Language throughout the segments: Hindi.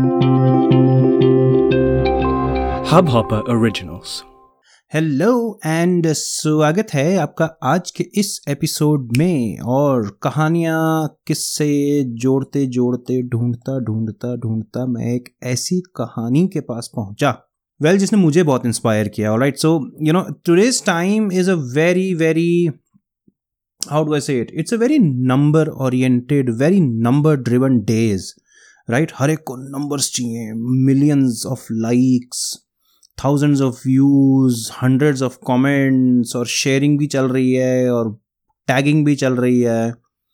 Hubhopper Originals। हेलो एंड स्वागत है आपका आज के इस एपिसोड में। और कहानियाँ किससे जोड़ते जोड़ते ढूंढता मैं एक ऐसी कहानी के पास पहुंचा जिसने मुझे बहुत इंस्पायर किया। Alright, so today's time is a very how do I say it? It's a very number oriented, very number driven days, right? हर एक को numbers चाहिए, millions of likes, thousands of views, hundreds of comments, और sharing भी चल रही है और tagging भी चल रही है।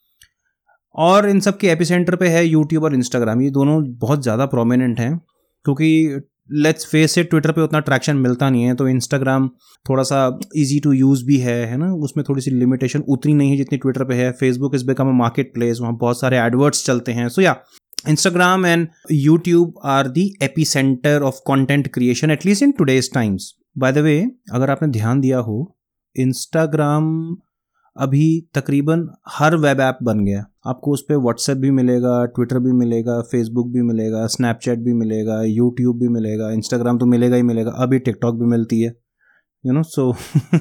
और इन सब के एपिसेंटर पे है यूट्यूब और इंस्टाग्राम। ये दोनों बहुत ज़्यादा प्रोमिनेंट हैं क्योंकि लेट्स फेस इट, ट्विटर पे उतना ट्रैक्शन मिलता नहीं है, तो इंस्टाग्राम थोड़ा सा इजी टू यूज़ भी है ना, उसमें थोड़ी सी लिमिटेशन उतनी नहीं है जितनी ट्विटर पे है। Facebook is become a marketplace, वहाँ बहुत सारे एडवर्ट्स चलते हैं। सो या Instagram and YouTube are the epicenter of content creation, at least in today's times. By the way, अगर आपने ध्यान दिया हो, Instagram अभी तकरीबन हर वेब ऐप बन गया। आपको उस पर व्हाट्सएप भी मिलेगा, ट्विटर भी मिलेगा, फेसबुक भी मिलेगा, स्नैपचैट भी मिलेगा, यूट्यूब भी मिलेगा, इंस्टाग्राम तो मिलेगा ही मिलेगा, अभी टिकटॉक भी मिलती है, सो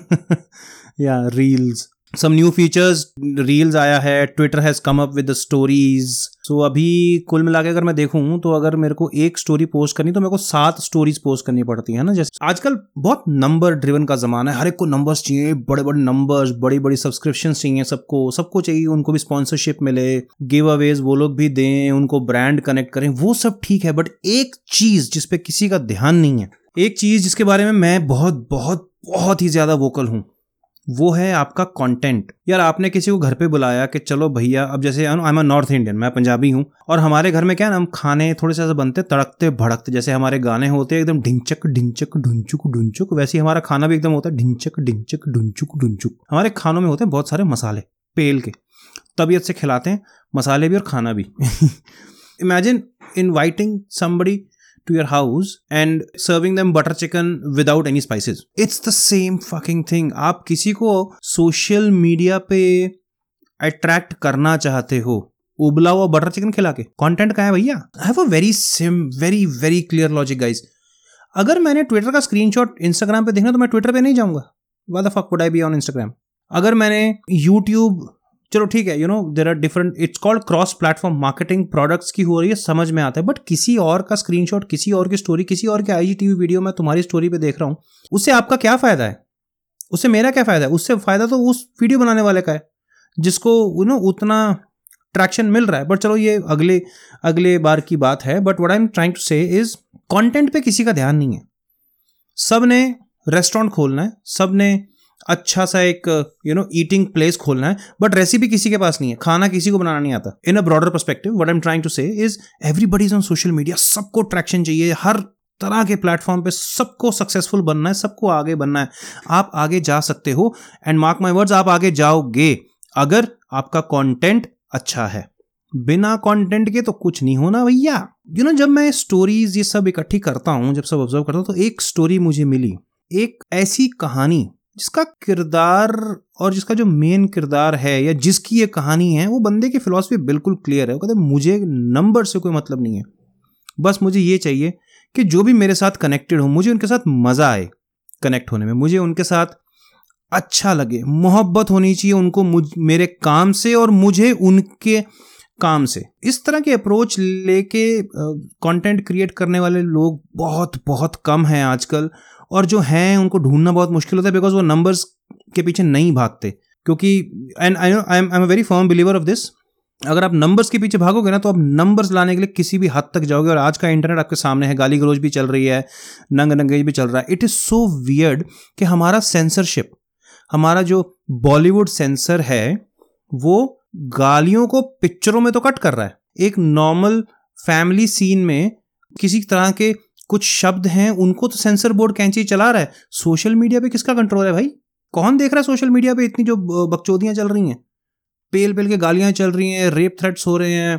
या reels, some new features, reels आया है, Twitter has come up with the stories. So अभी कुल मिला के अगर मैं देखूं तो अगर मेरे को एक स्टोरी पोस्ट करनी तो मेरे को 7 स्टोरीज पोस्ट करनी पड़ती है ना। जैसे आजकल बहुत नंबर ड्रिवन का ज़माना है, हर एक को नंबर्स चाहिए, बड़े बड़े नंबर्स, बड़ी बड़ी सब्सक्रिप्शन चाहिए, सबको चाहिए, उनको भी स्पॉन्सरशिप मिले, गिव अवेज वो लोग भी दें, उनको ब्रांड कनेक्ट करें, वो सब ठीक है। बट एक चीज़ जिस पे किसी का ध्यान नहीं है, एक चीज़ जिसके बारे में मैं बहुत ही ज़्यादा वोकल हूँ, वो है आपका कंटेंट। यार आपने किसी को घर पे बुलाया कि चलो भैया, अब जैसे I am a north Indian, मैं पंजाबी हूँ, और हमारे घर में क्या है ना, हम खाने थोड़े से ऐसे बनते तड़कते भड़कते, जैसे हमारे गाने होते हैं एकदम ढिंचक ढिंचक ढुंचुक ढुंचुक, वैसे ही हमारा खाना भी एकदम होता है ढिंचक ढिंचक ढुंचुक ढुंचुक। हमारे खानों में होते हैं बहुत सारे मसाले पेल के, तबीयत से खिलाते हैं, मसाले भी और खाना भी। Imagine inviting somebody to your house and serving them butter chicken without any spices. It's the same fucking thing. आप किसी को सोशल मीडिया पे अट्रैक्ट करना चाहते हो, उबला हुआ बटर चिकन खिला के, कंटेंट कहाँ है भैया? I have a very clear logic guys. अगर मैंने ट्विटर का स्क्रीनशॉट इंस्टाग्राम पे देखना तो मैं ट्विटर पे नहीं जाऊंगा। Why the fuck would I be on Instagram? अगर मैंने यूट्यूब, चलो ठीक है, there are different, it's called cross platform marketing, products की हो रही है, समझ में आता है। बट किसी और का स्क्रीनशॉट, किसी और की स्टोरी, किसी और के IGTV वीडियो मैं तुम्हारी स्टोरी पे देख रहा हूँ, उससे आपका क्या फ़ायदा है? उससे मेरा क्या फ़ायदा है? उससे फ़ायदा तो उस वीडियो बनाने वाले का है जिसको उतना ट्रैक्शन मिल रहा है। बट चलो ये अगले बार की बात है। But what I am trying to say is, content पे किसी का ध्यान नहीं है। सब ने रेस्टोरेंट खोलना है, सब ने अच्छा सा एक ईटिंग प्लेस खोलना है, बट रेसिपी किसी के पास नहीं है, खाना किसी को बनाना नहीं आता। In a broader perspective what I am trying to say is, everybody is on social media, सबको ट्रैक्शन चाहिए, हर तरह के प्लेटफॉर्म पे सबको सक्सेसफुल बनना है, सबको आगे बनना है। आप आगे जा सकते हो, एंड मार्क माई वर्ड्स, आप आगे जाओगे अगर आपका कंटेंट अच्छा है। बिना कंटेंट के तो कुछ नहीं होना भैया। जब मैं स्टोरीज ये सब इकट्ठी करता हूँ, जब सब ऑब्जर्व करता हूँ, तो एक स्टोरी मुझे मिली, एक ऐसी कहानी जिसका किरदार और जिसका जो मेन किरदार है या जिसकी ये कहानी है, वो बंदे की फिलॉसफी बिल्कुल क्लियर है। वो कहते हैं मुझे नंबर से कोई मतलब नहीं है, बस मुझे ये चाहिए कि जो भी मेरे साथ कनेक्टेड हो, मुझे उनके साथ मज़ा आए कनेक्ट होने में, मुझे उनके साथ अच्छा लगे, मोहब्बत होनी चाहिए उनको मेरे काम से और मुझे उनके काम से। इस तरह के अप्रोच लेके कंटेंट क्रिएट करने वाले लोग बहुत कम हैं आजकल, और जो हैं उनको ढूंढना बहुत मुश्किल होता है, बिकॉज वो नंबर्स के पीछे नहीं भागते। क्योंकि and I am a very firm believer of this, अगर आप नंबर्स के पीछे भागोगे ना तो आप नंबर्स लाने के लिए किसी भी हद तक जाओगे। और आज का इंटरनेट आपके सामने है, गाली गलौज भी चल रही है, नंगेज भी चल रहा है। इट इज़ सो वियर्ड कि हमारा सेंसरशिप, हमारा जो बॉलीवुड सेंसर है, वो गालियों को पिक्चरों में तो कट कर रहा है। एक नॉर्मल फैमिली सीन में किसी तरह के कुछ शब्द हैं, उनको तो सेंसर बोर्ड कैंची चला रहा है। सोशल मीडिया पे किसका कंट्रोल है भाई? कौन देख रहा है सोशल मीडिया पे इतनी जो बकचोदियां चल रही हैं, पेल के गालियां चल रही हैं, रेप थ्रेट्स हो रहे हैं,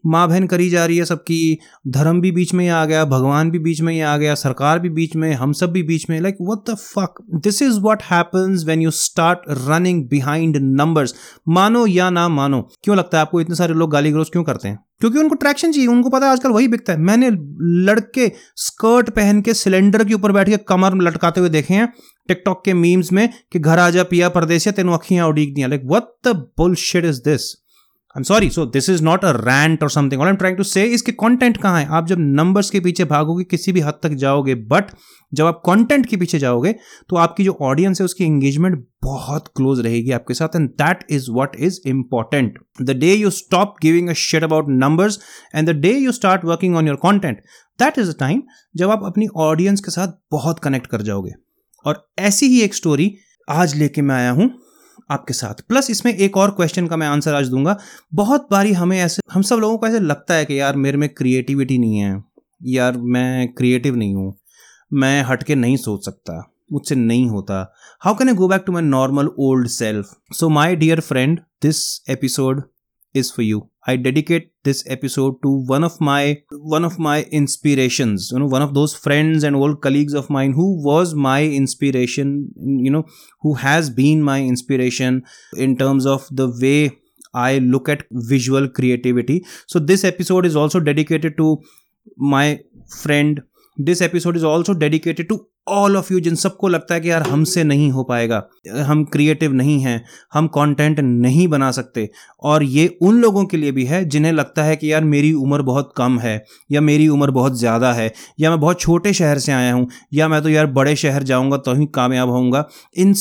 माँ बहन करी जा रही है सबकी, धर्म भी बीच में ही आ गया, भगवान भी बीच में ही आ गया, सरकार भी बीच में, हम सब भी बीच में. Like what the fuck. This is what happens when you start running behind numbers. मानो या ना मानो. क्यों लगता है आपको इतने सारे लोग गाली गलौज क्यों करते हैं? क्योंकि उनको ट्रैक्शन चाहिए. उनको पता है आजकल वही बिकता है. मैंने लड़के स्कर्ट पहन के सिलेंडर के ऊपर बैठ के कमर लटकाते हुए देखे हैं टिकटॉक के मीम्स में कि घर आजा पिया परदेसिया तेनों अखियां उड़ीक दियां. Like what the bullshit is this? I'm sorry, so this is not a rant or something. All I'm trying to say is कि content कहाँ है? आप जब numbers के पीछे भागोगे किसी भी हद तक जाओगे, but जब आप content के पीछे जाओगे तो आपकी जो audience है उसकी engagement बहुत close रहेगी आपके साथ, and that is what is important. The day you stop giving a shit about numbers and the day you start working on your content, that is the time जब आप अपनी audience के साथ बहुत connect कर जाओगे. और ऐसी ही एक story आज लेके मैं आया हूँ आपके साथ. प्लस इसमें एक और क्वेश्चन का मैं आंसर आज दूंगा. बहुत बारी हम सब लोगों को ऐसे लगता है कि यार मेरे में क्रिएटिविटी नहीं है, यार मैं क्रिएटिव नहीं हूँ, मैं हटके नहीं सोच सकता, मुझसे नहीं होता. How can I go back to my normal old self? So my dear friend, this episode is for you. I dedicate this episode to one of my inspirations, one of those friends and old colleagues of mine who was my inspiration, who has been my inspiration in terms of the way I look at visual creativity. So this episode is also dedicated to my friend. This episode is also dedicated to all of you जिन सबको लगता है कि यार हमसे नहीं हो पाएगा, हम क्रिएटिव नहीं हैं, हम कंटेंट नहीं बना सकते. और ये उन लोगों के लिए भी है जिन्हें लगता है कि यार मेरी उम्र बहुत कम है, या मेरी उम्र बहुत ज़्यादा है, या मैं बहुत छोटे शहर से आया हूँ, या मैं तो यार बड़े शहर जाऊँगा तो ही कामयाब होऊंगा. इन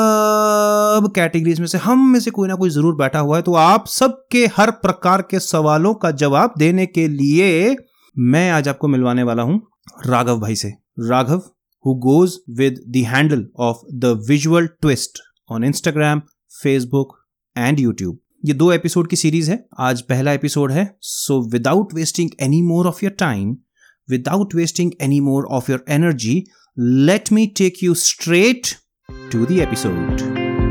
सब कैटेगरीज में से हम में से कोई ना कोई ज़रूर बैठा हुआ है. तो आप सबके हर प्रकार के सवालों का जवाब देने के लिए मैं आज आपको मिलवाने वाला हूँ राघव भाई से. Raghav who goes with the handle of the Visual Twist on Instagram, Facebook and YouTube. ये 2 एपिसोड की सीरीज है. आज पहला एपिसोड है. So without wasting any more of your time, without wasting any more of your energy, let me take you straight to the episode.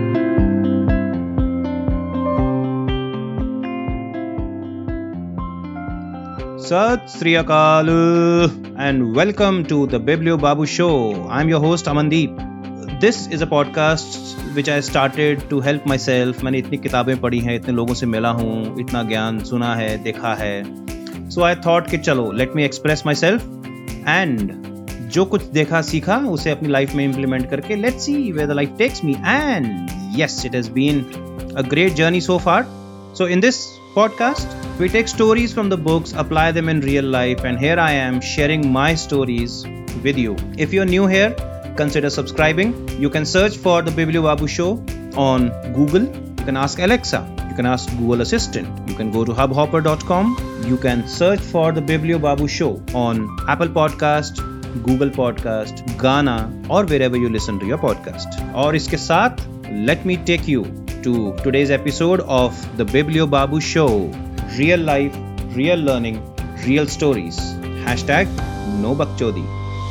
Sat Sri Akal and welcome to the Biblio Babu Show. I'm your host Amandeep. This is a podcast which I started to help myself. मैंने इतनी किताबें पढ़ी हैं, इतने लोगों से मिला हूँ, इतना ज्ञान सुना है, देखा है. So I thought कि चलो let me express myself and जो कुछ देखा सीखा उसे अपनी लाइफ में implement करके let's see where the life takes me. And yes, it has been a great journey so far. So in this podcast, we take stories from the books, apply them in real life, and here I am sharing my stories with you. If you're new here, consider subscribing. You can search for the Biblio Babu Show on Google. You can ask Alexa. You can ask Google Assistant. You can go to hubhopper.com. You can search for the Biblio Babu Show on Apple Podcast, Google Podcast, Gaana, or wherever you listen to your podcast. और इसके साथ, let me take you to today's episode of the Biblio Babu Show. Real life, real learning, real stories. Hashtag no bakchodi.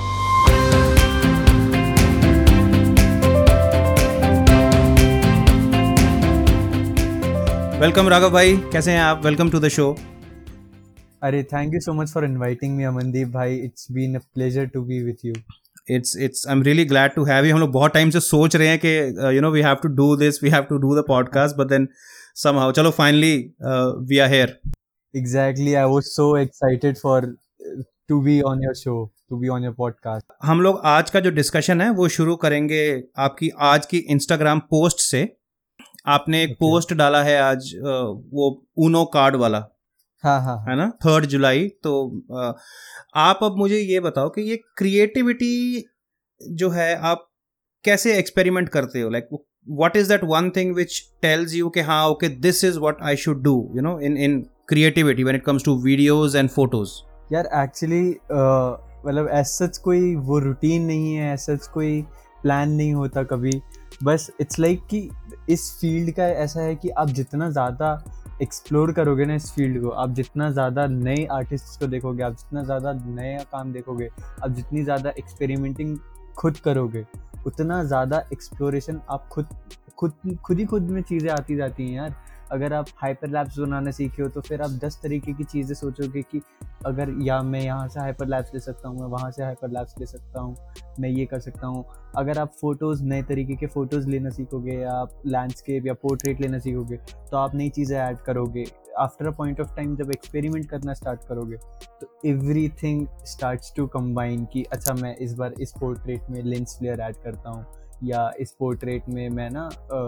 Welcome Raghav भाई, कैसे हैं आप? Welcome to the show. अरे thank you so much for inviting me Amandeep भाई. It's been a pleasure to be with you. I'm really glad to have you. हम लोग बहुत टाइम से सोच रहे हैं कि we have to do this, we have to do the podcast, but then somehow चलो finally we are here. Exactly, I was so excited to be on your show, to be on your podcast. हम लोग आज का जो डिस्कशन है वो शुरू करेंगे आपकी आज की इंस्टाग्राम पोस्ट से. आपने एक पोस्ट डाला है आज, वो ऊनो कार्ड वाला. हाँ है ना, 3 जुलाई. तो आप अब मुझे ये बताओ कि ये क्रिएटिविटी जो है आप कैसे एक्सपेरिमेंट करते हो? Like what is that one thing which tells you कि हाँ okay this is what I should do in creativity when it comes to videos and photos? यार एक्चुअली मतलब ऐसा कोई वो रूटीन नहीं है, ऐसा कोई प्लान नहीं होता कभी. बस इट्स लाइक कि इस फील्ड का ऐसा है कि आप जितना ज़्यादा एक्सप्लोर करोगे ना इस फील्ड को, आप जितना ज़्यादा नए आर्टिस्ट को देखोगे, आप जितना ज़्यादा नया काम देखोगे, आप जितनी ज़्यादा एक्सपेरिमेंटिंग खुद करोगे, उतना ज़्यादा एक्सप्लोरेशन आप खुद में चीज़ें आती जाती हैं यार. अगर आप हाइपरलैप्स बनाना सीखे हो तो फिर आप 10 तरीके की चीज़ें सोचोगे कि अगर मैं यहाँ से हाइपरलैप्स ले सकता हूँ, मैं वहाँ से हाइपरलैप्स ले सकता हूँ, मैं ये कर सकता हूँ। अगर आप फ़ोटोज़, नए तरीके के फ़ोटोज़ लेना सीखोगे या आप लैंडस्केप या पोर्ट्रेट लेना सीखोगे तो आप नई चीज़ें ऐड करोगे। After a point of time जब एक्सपेरिमेंट करना स्टार्ट करोगे तो एवरीथिंग स्टार्ट्स टू कंबाइन कि अच्छा मैं इस बार इस पोर्ट्रेट में लेंस फ्लेयर ऐड करता हूँ, या इस पोर्ट्रेट में मैं ना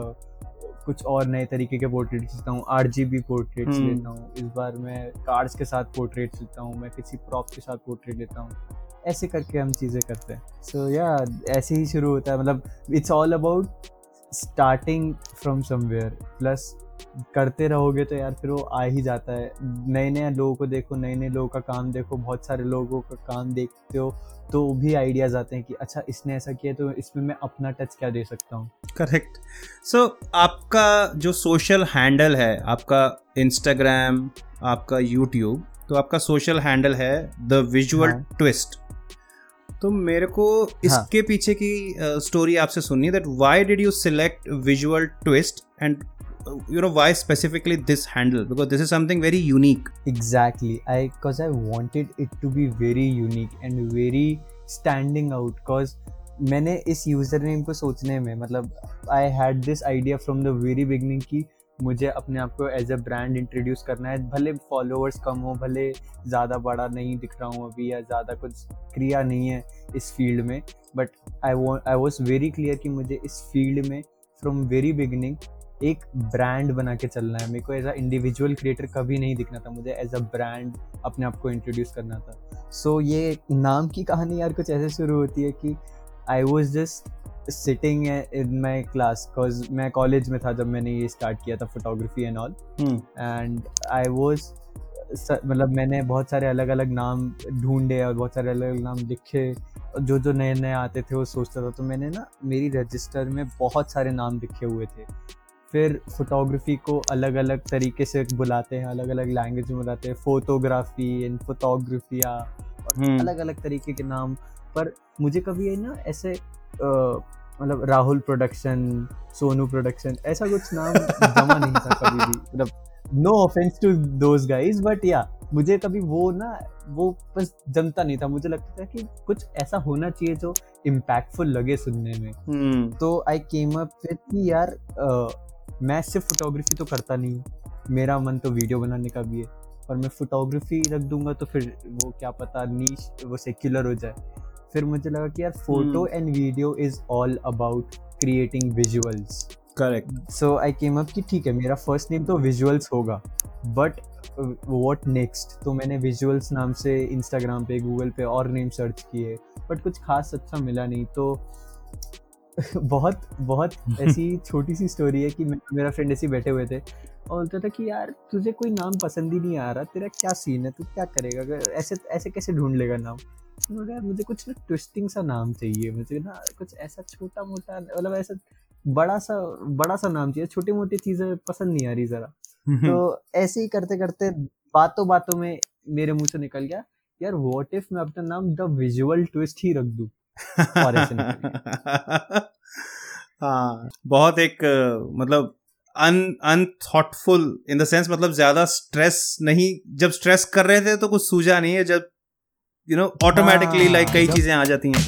कुछ और नए तरीके के पोर्ट्रेट खींचता हूँ, RGB पोर्ट्रेट्स लेता हूँ, इस बार मैं कार्ड्स के साथ पोर्ट्रेट्स लेता हूँ, मैं किसी प्रॉप के साथ पोर्ट्रेट लेता हूँ। ऐसे करके हम चीज़ें करते हैं। सो या ऐसे ही शुरू होता है, मतलब it's all about starting from somewhere, plus करते रहोगे तो यार फिर वो आ ही जाता है। नए नए लोगों को देखो, नए नए लोगों का काम देखो, बहुत सारे लोगों का काम देखते हो तो भी आइडियाज़ आते हैं कि अच्छा इसने ऐसा किया तो इसमें मैं अपना टच क्या दे सकता हूँ। करेक्ट। सो आपका जो सोशल हैंडल है, आपका इंस्टाग्राम, आपका यूट्यूब, तो आपका सोशल हैंडल है द विजुअल ट्विस्ट। तो मेरे को इसके पीछे की स्टोरी आपसे सुननी है, that why did you select visual twist and why specifically this handle, because this is something very unique. Exactly, because I wanted it to be very unique and very standing out, because मैंने इस यूज़र नेम को सोचने में, मतलब I had this idea from the very beginning कि मुझे अपने आप को एज अ ब्रांड इंट्रोड्यूस करना है, भले फॉलोअर्स कम हो, भले ज़्यादा बड़ा नहीं दिख रहा हूँ अभी या ज़्यादा कुछ क्रिया नहीं है इस फील्ड में, but I was very clear कि मुझे इस फील्ड में फ्रॉम वेरी बिगिनिंग एक ब्रांड बना के चलना है। मेरे को एज अ इंडिविजुअल क्रिएटर कभी नहीं दिखना था, मुझे एज अ ब्रांड अपने आप को इंट्रोड्यूस करना था। सो ये नाम की कहानी यार कुछ ऐसे शुरू होती है कि I was just sitting in my class, because मैं कॉलेज में था जब मैंने ये स्टार्ट किया था photography and all, and I was, मतलब मैंने बहुत सारे अलग अलग नाम ढूंढे और बहुत सारे अलग अलग नाम लिखे, जो नए नए आते थे वो सोचता था। तो मैंने ना मेरी रजिस्टर में बहुत सारे नाम लिखे हुए थे। फिर फोटोग्राफी को अलग अलग तरीके से बुलाते हैं, अलग अलग लैंग्वेज में बुलाते हैं, फोटोग्राफी एंड फोटोग्राफिया, अलग अलग तरीके के नाम। पर मुझे कभी है ना ऐसे मतलब राहुल प्रोडक्शन, सोनू प्रोडक्शन, ऐसा कुछ नाम जमा नहीं था कभी भी, मतलब no offence to those guys, but yeah मुझे कभी वो बस जमता नहीं था। मुझे लगता था कि कुछ ऐसा होना चाहिए जो इम्पैक्टफुल लगे सुनने में। तो आई केम अप विद कि यार मैं सिर्फ फोटोग्राफी तो करता नहीं, मेरा मन तो वीडियो बनाने का भी है, और मैं फोटोग्राफी रख दूंगा तो फिर वो क्या पता नीश वो सेक्युलर हो जाए। फिर मुझे लगा कि यार photo and video is all about creating visuals. Correct. So I came up कि ठीक है मेरा फर्स्ट नेम तो विजुअल्स होगा, बट व्हाट नेक्स्ट। तो मैंने विजुअल्स नाम से इंस्टाग्राम पे, गूगल पे और नेम सर्च किए, बट कुछ खास अच्छा मिला नहीं। तो बहुत ऐसी छोटी सी स्टोरी है कि मेरा फ्रेंड ऐसे बैठे हुए थे और बोलता था कि यार तुझे कोई नाम पसंद ही नहीं आ रहा, तेरा क्या सीन है, तू क्या करेगा, अगर ऐसे कैसे ढूंढ लेगा नाम। तो यार मुझे कुछ ना ट्विस्टिंग सा नाम चाहिए, मुझे ना कुछ ऐसा छोटा मोटा, मतलब ऐसा बड़ा सा नाम चाहिए, छोटी मोटी चीजें पसंद नहीं आ रही जरा। तो ऐसे ही करते करते बातों में मेरे मुंह से निकल गया यार व्हाट इफ मैं अपना नाम द विजुअल ट्विस्ट ही रख दूं। और ऐसे हाँ, बहुत एक मतलब अनथॉटफुल इन द सेंस, मतलब ज्यादा स्ट्रेस नहीं, जब स्ट्रेस कर रहे थे तो कुछ सूझा नहीं है, जब ऑटोमेटिकली लाइक कई चीजें आ जाती हैं।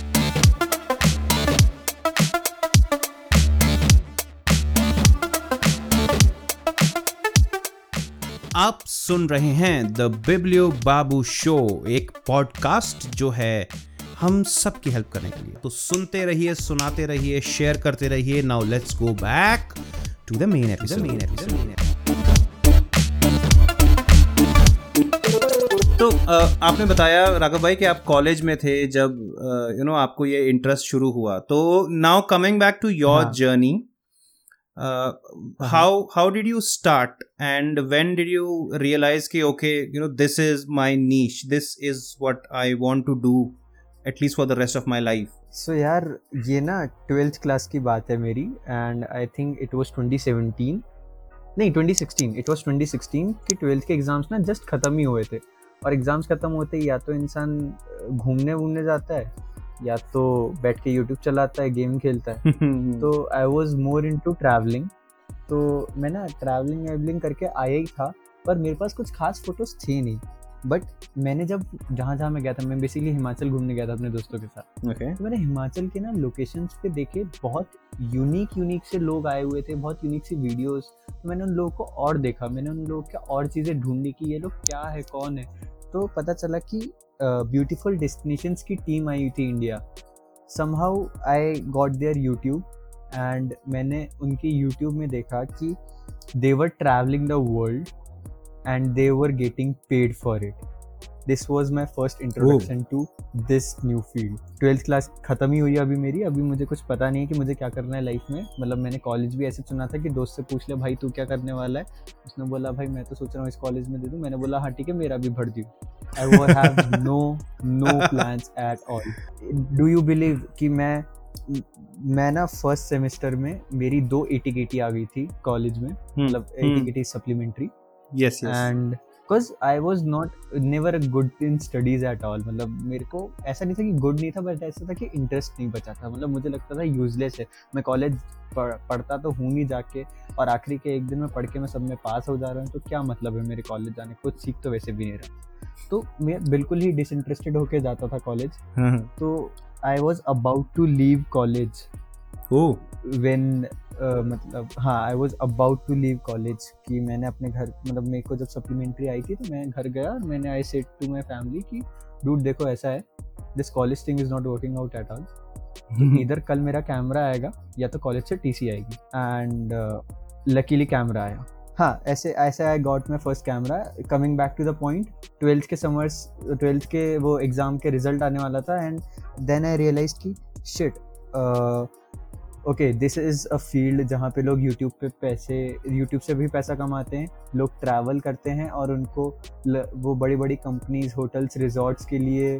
आप सुन रहे हैं द बिब्लियो बाबू शो, एक पॉडकास्ट जो है हम सब की हेल्प करने के लिए। तो सुनते रहिए, सुनाते रहिए, शेयर करते रहिए। Now let's go back to the main episode. तो आपने बताया राघव भाई कि आप कॉलेज में थे जब आपको ये इंटरेस्ट शुरू हुआ। तो now coming back to your journey, how did you start and when did you realize कि okay, this is my niche, this is what I want to do at least for the rest of my life? So यार ये ना 12th क्लास की बात है मेरी, and I think it was 2017 नहीं 2016, it was 2016 कि 12th के एग्जाम्स ना जस्ट खत्म ही हुए थे। और एग्जाम्स खत्म होते ही या तो इंसान घूमने जाता है या तो बैठ के यूट्यूब चलाता है, गेम खेलता है। तो I was more into travelling, तो मैं ना ट्रैवलिंग करके आया ही था, पर मेरे पास कुछ खास फोटोज़ थे नहीं। बट मैंने जब जहाँ मैं गया था, मैं बेसिकली हिमाचल घूमने गया था अपने दोस्तों के साथ। ओके तो मैंने हिमाचल के ना लोकेशंस पे देखे, बहुत यूनिक से लोग आए हुए थे, बहुत यूनिक सी वीडियोस। तो मैंने उन लोगों को और देखा, मैंने उन लोगों के और चीज़ें ढूंढी कि ये लोग क्या है, कौन है। तो पता चला कि ब्यूटीफुल डेस्टिनेशंस की टीम आई थी India. Somehow I got their YouTube, and मैंने उनकी यूट्यूब में देखा कि they were travelling the world and they were getting paid for it. This was my first introduction to this new field. 12th class ख़त्म ही हुई अभी मेरी, अभी मुझे कुछ पता नहीं है कि मुझे क्या करना है लाइफ में। मतलब मैंने कॉलेज भी ऐसे चुना था कि दोस्त से पूछ ले भाई तू क्या करने वाला है। उसने बोला भाई मैं तो सोच रहा हूँ इस कॉलेज में दे दूँ। मैंने बोला हाँ ठीक है, मेरा भी भर दियो। I have no plans at all. Do you believe कि मैं ना फर्स्ट सेमेस्टर में मेरी 2 ATKT आ गई थी कॉलेज में, मतलब ATKT supplementary. yes and because I was never good in studies at all, मतलब मेरे को ऐसा नहीं था कि गुड नहीं था, बट ऐसा था कि इंटरेस्ट नहीं बचा था। मतलब मुझे लगता था यूजलेस है, मैं कॉलेज पढ़ता तो हूँ नहीं जाके, और आखिरी के एक दिन में पढ़ के मैं सब में पास हो जा रहा हूँ, तो क्या मतलब है मेरे कॉलेज जाने, कुछ सीख तो वैसे भी नहीं रहा। तो मैं बिल्कुल ही डिसइंटरेस्टेड होके जाता था कॉलेज। तो I was about to leave college when मतलब हाँ I was about to leave college कि मैंने अपने घर, मतलब मेरे को जब सप्लीमेंट्री आई थी तो मैं घर गया और मैंने I said to my family कि डूड देखो ऐसा है, this college thing is not working out at all. इधर कल मेरा कैमरा आएगा या तो कॉलेज से TC आएगी। एंड लकीली कैमरा आया। हाँ ऐसे I got my first camera. Coming back to the point, 12th के वो एग्ज़ाम के रिजल्ट आने वाला था, एंड देन आई रियलाइज कि shit, okay this is a field जहाँ पे लोग यूट्यूब से भी पैसा कमाते हैं, लोग ट्रैवल करते हैं और उनको वो बड़ी बड़ी कंपनीज, होटल्स, रिजॉर्ट्स के लिए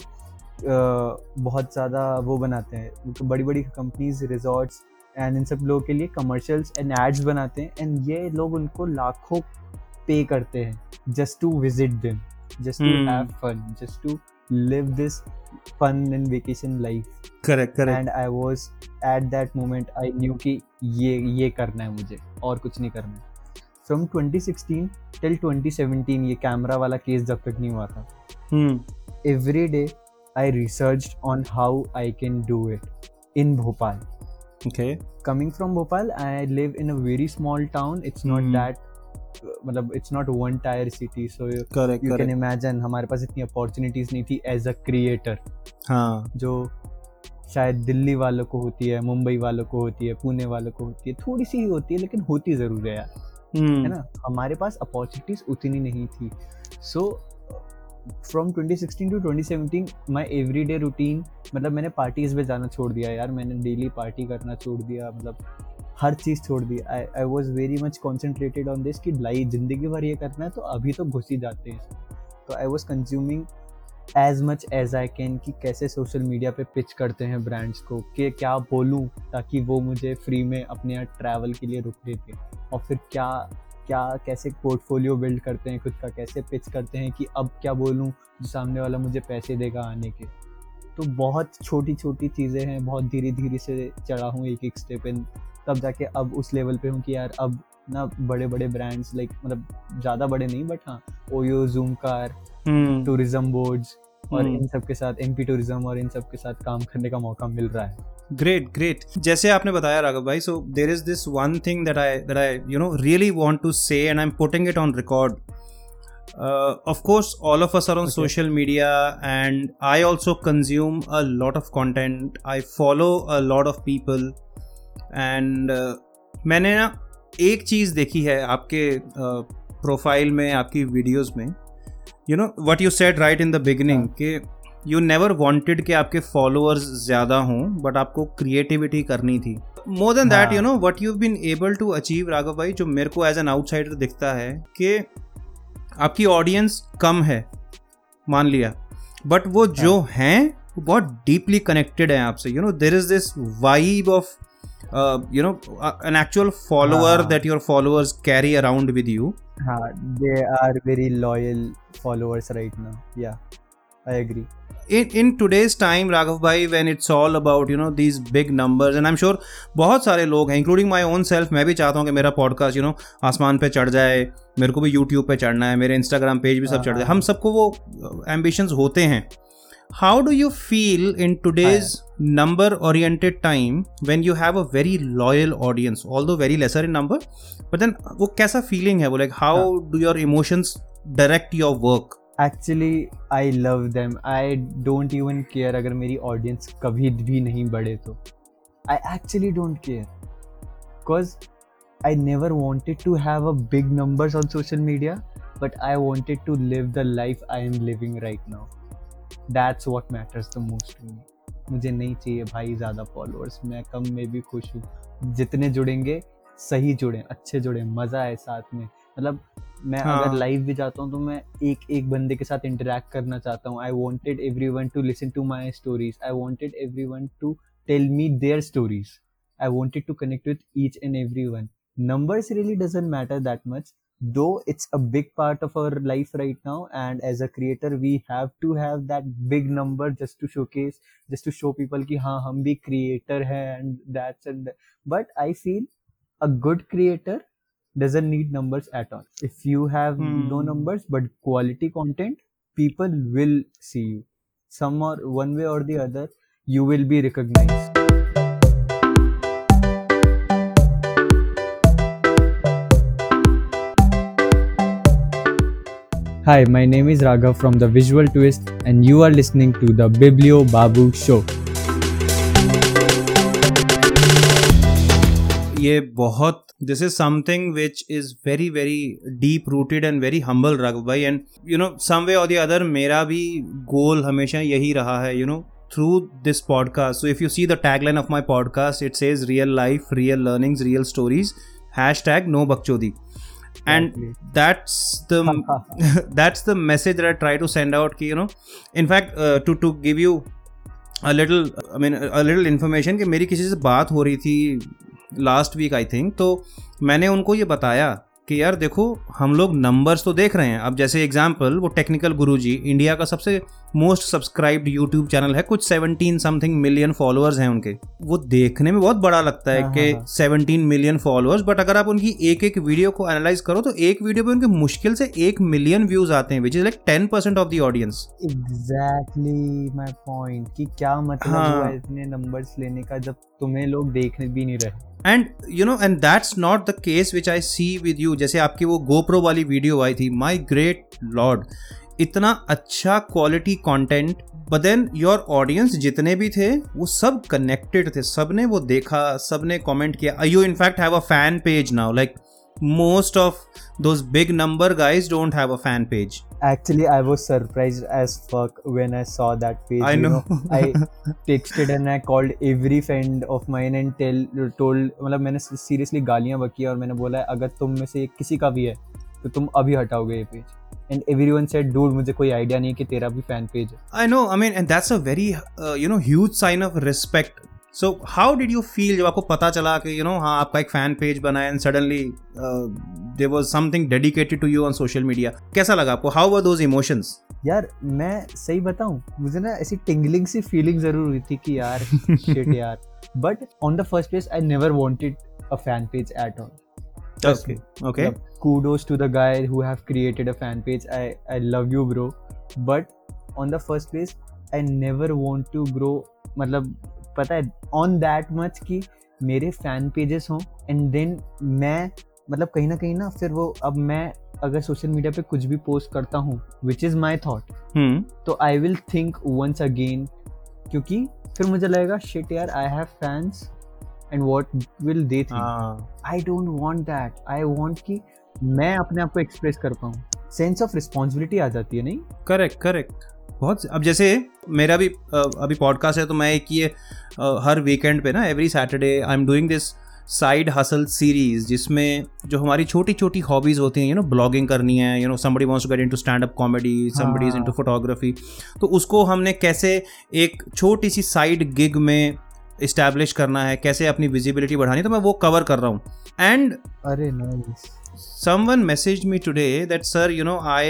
बहुत ज़्यादा वो बनाते हैं, बड़ी बड़ी कंपनीज, रिजॉर्ट्स एंड इन सब लोगों के लिए कमर्शियल्स एंड एड्स बनाते हैं, एंड ये लोग उनको लाखों पे करते हैं just to visit them, just to have fun, just to live this fun and vacation life. correct and I was at that moment I knew कि ये करना है मुझे, और कुछ नहीं करना है। from 2016 till 2017 ये कैमरा वाला केस जब तक नहीं हुआ था, every day I researched on how I can do it in Bhopal. okay coming from Bhopal, I live in a very small town. It's not that मतलब it's not one tier city, so you can imagine हमारे पास इतनी opportunities नहीं थी as a creator। हाँ जो शायद दिल्ली वालों को होती है, मुंबई वालों को होती है, पुणे वालों को होती है, थोड़ी सी ही होती है लेकिन होती ज़रूर है यार, है ना। हमारे पास opportunities उतनी नहीं थी। so from 2016 to 2017 my everyday routine, मतलब मैंने पार्टीज में जाना छोड़ दिया यार, मैंने डेली पार्टी करना छोड़ दिया, मतलब हर चीज़ छोड़ दी। I was very much concentrated on this कि लाइफ ज़िंदगी भर ये करना है, तो अभी तो घुस ही जाते हैं। तो I was consuming as much as I can कि कैसे सोशल मीडिया पे पिच करते हैं ब्रांड्स को, कि क्या बोलूँ ताकि वो मुझे फ्री में अपने यहाँ ट्रैवल के लिए रुक देते, और फिर कैसे पोर्टफोलियो बिल्ड करते हैं खुद का, कैसे पिच करते हैं कि अब क्या बोलूँ जो सामने वाला मुझे पैसे देगा आने के। तो बहुत छोटी छोटी चीज़ें हैं, बहुत धीरे धीरे से चढ़ा हूँ एक स्टेप इन, तब जाके अब उस लेवल पे हूँ कि यार अब ना बड़े बड़े ब्रांड्स लाइक, मतलब ज़्यादा बड़े नहीं बट हाँ OYO, Zoomcar, tourism boards और इन सब के साथ, MP टूरिज्म और इन सब के साथ काम करने का मौका मिल रहा है। ग्रेट जैसे आपने बताया राघव भाई, so there is this one thing that I you know really want to say and I am putting it on record. Of course all of us are on social media and I also consume a lot of content. I follow a lot of people and मैंने ना एक चीज़ देखी है आपके प्रोफाइल में, आपकी वीडियोस में, you know what you said right in the beginning कि you never wanted कि आपके followers ज़्यादा हों but आपको creativity करनी थी. More than that, you know what you've been able to achieve Raghav भाई, जो मेरे को as an outsider दिखता है कि आपकी ऑडियंस कम है मान लिया, बट वो जो हैं वो बहुत डीपली कनेक्टेड है आपसे. You know there is this vibe of you know an actual follower that your followers carry around with you. हाँ, they are very loyal followers right now. Yeah, I agree. in today's time, Raghav bhai, when it's all about these big numbers, and I'm sure बहुत सारे लोग हैं, including my own self, मैं भी चाहता हूँ कि मेरा podcast आसमान पे चढ़ जाए, मेरे को भी YouTube पे चढ़ना है, मेरे Instagram पेज भी सब चढ़ जाए, हम सबको वो ambitions होते हैं. How do you feel in today's number oriented time when you have a very loyal audience, although very lesser in number, but then वो कैसा feeling है वो, like how do your emotions direct your work? Actually I love them. I don't even care अगर मेरी audience कभी भी नहीं बढ़े तो. I actually don't care because I never wanted to have a big numbers on social media, but I wanted to live the life I am living right now. That's what matters the most to me. मुझे नहीं चाहिए भाई ज़्यादा फॉलोअर्स, मैं कम में भी खुश हूँ. जितने जुड़ेंगे सही जुड़ें, अच्छे जुड़ें, मज़ा है साथ में. मतलब मैं अगर लाइव भी जाता हूँ तो मैं एक बंदे के साथ इंटरेक्ट करना चाहता हूँ. I wanted everyone to listen to my stories. I wanted everyone to tell me their stories. I wanted to connect with each and everyone. Numbers really doesn't matter that much, though it's a big part of our life right now, and as a creator we have to have that big number just to showcase, just to show people कि हाँ हम भी creator हैं, and that's it. But I feel a good creator doesn't need numbers at all. If you have no numbers but quality content, people will see you. Some or one way or the other, you will be recognized. Hi, my name is Raghav from The Visual Twist, and you are listening to The Biblio Babu Show. ये बहुत, this is something which is very very deep rooted and very humble, Raghav bhai, and some way or the other मेरा भी goal हमेशा यही रहा है, through this podcast. So if you see the tagline of my podcast, it says real life, real learnings, real stories, #no bakchodi. And that's the message that I try to send out कि in fact to give you a little information कि मेरी किसी से बात हो रही थी last week I think, तो मैंने उनको ये बताया कि यार देखो हम लोग नंबर्स तो देख रहे हैं. अब जैसे एग्जांपल वो टेक्निकल गुरुजी इंडिया का सबसे मोस्ट सब्सक्राइब्ड यूट्यूब चैनल है, कुछ 17 समथिंग मिलियन फॉलोअर्स हैं उनके. वो देखने में बहुत बड़ा लगता है कि 17 मिलियन फॉलोअर्स, बट अगर आप उनकी एक एक वीडियो को एनालाइज करो तो एक वीडियो पे उनके मुश्किल से 1 मिलियन व्यूज आते हैं, which is like 10% of the audience. Exactly my point कि क्या मतलब है इतने नंबर्स लेने का जब तुम्हें लोग देख भी नहीं रहे. And that's not the case which I see with you. जैसे आपकी वो GoPro वाली वीडियो आई थी, my great lord, इतना अच्छा quality content, but then your audience जितने भी थे वो सब connected थे, सबने वो देखा, सबने कमेंट किया. You in fact have a fan page now, like most of those big number guys don't have a fan page. Actually, I was surprised as fuck when I saw that page. I know. I texted and I called every friend of mine and told मतलब मैंने seriously गालियाँ बकी और मैंने बोला अगर तुम में से किसी का भी है तो तुम अभी हटाओगे ये page. And everyone said, dude, मुझे कोई आइडिया नहीं कि तेरा भी फैन पेज है. I know, I mean, and that's a very huge sign of respect. So how did you feel जब आपको पता चला कि हाँ आपका एक फैन पेज बना है and suddenly there was something dedicated to you on social media? कैसा लगा आपको? How were those emotions? यार मैं सही बताऊं, मुझे ना ऐसी टिंगलिंग सी फीलिंग जरूर हुई थी कि यार shit यार. But on the first place, I never wanted a fan page at all. Okay. Kudos to the guy who have created a fan page. I love you, bro. But on the first place, I never want to grow. मतलब पता है on that much कि मेरे fan pages हों and then मैं मतलब कहीं ना फिर वो अब मैं अगर सोशल मीडिया पे कुछ भी पोस्ट करता हूँ which is my thought, तो I will think once again, क्योंकि फिर मुझे लगेगा shit यार I have fans and what will they think? I don't want that. I want कि मैं अपने आप को एक्सप्रेस कर पाऊँ. सेंस ऑफ रिस्पॉन्सिबिलिटी आ जाती है. नहीं करेक्ट बहुत. अब जैसे मेरा भी अभी पॉडकास्ट है तो मैं एक ये हर वीकेंड पे ना every Saturday I am doing this side hustle series जिसमें जो हमारी छोटी छोटी हॉबीज होती हैं ब्लॉगिंग करनी है, somebody wants to get into stand up comedy, somebody is into photography, तो उसको हमने कैसे एक छोटी सी साइड गिग में इस्टेब्लिश करना है, कैसे अपनी विजिबिलिटी बढ़ानी, तो मैं वो कवर कर रहा हूँ. एंड अरे nice. someone messaged me today that sir I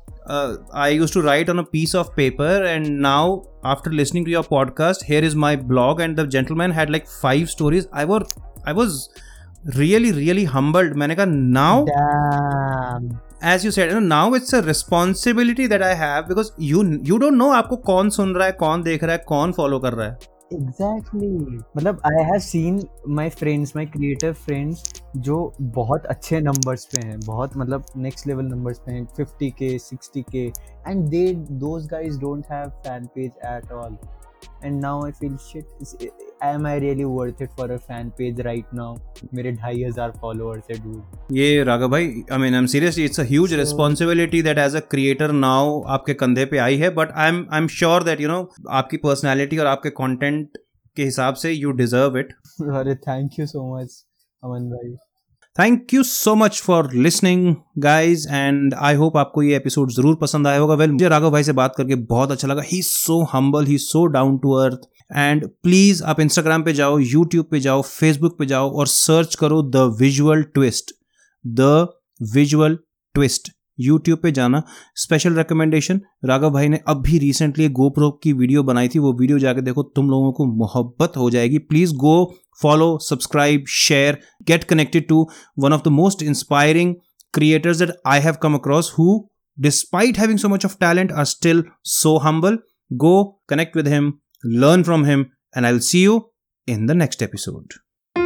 I used to write on a piece of paper, and now after listening to your podcast, here is my blog, and the gentleman had like 5 stories. I was really humbled. मैंने कहा now, Damn. as you said, now it's a responsibility that I have, because you don't know आपको कौन सुन रहा है, कौन देख रहा है, कौन follow कर रहा है. Exactly. मतलब I have seen my friends, my creative friends जो बहुत अच्छे numbers पे हैं, बहुत मतलब next level numbers पे हैं, 50k, 60k, and those guys don't have fan page at all. And now I feel shit. Am I really worth it for a fan page right now? मेरे 2500 followers है dude. ये राघव भाई, I mean I'm seriously, it's a huge responsibility that as a creator now आपके कंधे पे आई है, but I'm sure that you know आपकी personality और आपके content के हिसाब से you deserve it. अरे thank you so much अमन भाई. Thank you so much for listening guys, and I hope आपको ये एपिसोड जरूर पसंद आया होगा. मुझे राघव भाई से बात करके बहुत अच्छा लगा. He's so humble, he's so down to earth. And please आप Instagram पे जाओ, YouTube पे जाओ, Facebook पे जाओ और सर्च करो The Visual Twist. The Visual Twist. YouTube पे जाना. स्पेशल रिकमेंडेशन, राघव भाई ने अभी रिसेंटली GoPro की वीडियो बनाई थी, वो वीडियो जाके देखो, तुम लोगों को मोहब्बत हो जाएगी. Please go follow, subscribe, share, get connected to one of the most inspiring creators that I have come across, who despite having so much of talent are still so humble. Go connect with him, learn from him, and I'll see you in the next episode.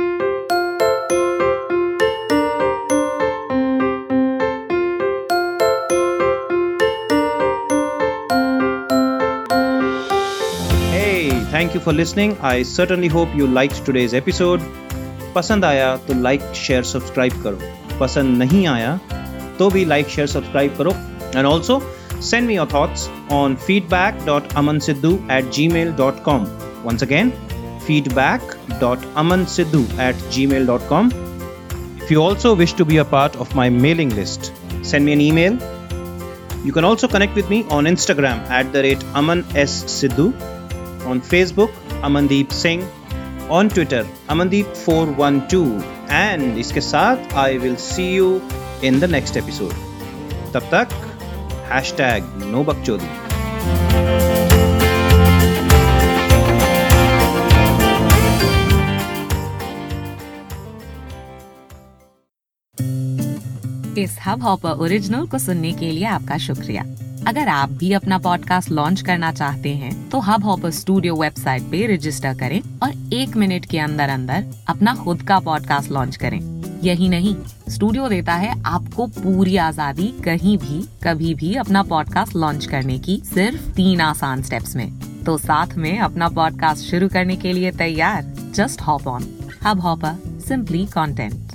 Thank you for listening. I certainly hope you liked today's episode. पसंद आया तो like, share, subscribe करो. पसंद नहीं आया तो भी like, share, subscribe करो. And also send me your thoughts on feedback.amansidhu@gmail.com. Once again, feedback.amansidhu@gmail.com. If you also wish to be a part of my mailing list, send me an email. You can also connect with me on Instagram @AmanSSidhu. On Facebook, Amandeep Singh. On Twitter, Amandeep412. And इसके साथ I will see you in the next episode. तब तक #NoBakchodi. इस हब हॉपर ओरिजिनल को सुनने के लिए आपका शुक्रिया. अगर आप भी अपना पॉडकास्ट लॉन्च करना चाहते हैं तो हब हॉपर स्टूडियो वेबसाइट पे रजिस्टर करें और 1 मिनट के अंदर अपना खुद का पॉडकास्ट लॉन्च करें. यही नहीं, स्टूडियो देता है आपको पूरी आजादी कहीं भी कभी भी अपना पॉडकास्ट लॉन्च करने की, सिर्फ 3 आसान स्टेप्स में. तो साथ में अपना पॉडकास्ट शुरू करने के लिए तैयार? Just hop on Hubhopper, simply content.